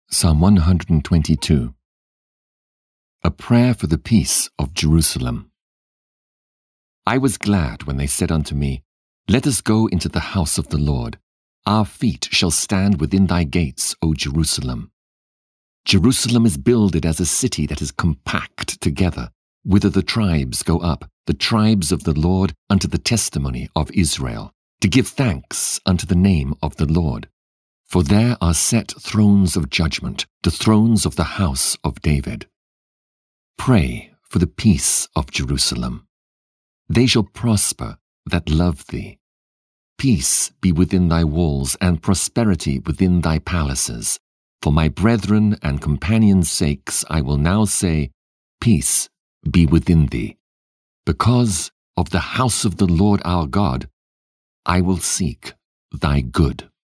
Psalm 122. A prayer for the peace of Jerusalem. I was glad when they said unto me, Let us go into the house of the Lord. Our feet shall stand within thy gates, O Jerusalem. Jerusalem is builded as a city that is compact together, whither the tribes go up, the tribes of the Lord unto the testimony of Israel, to give thanks unto the name of the Lord. For there are set thrones of judgment, the thrones of the house of David. Pray for the peace of Jerusalem. They shall prosper that love thee. Peace be within thy walls, and prosperity within thy palaces. For my brethren and companions' sakes I will now say, Peace be within thee. Because of the house of the Lord our God, I will seek thy good.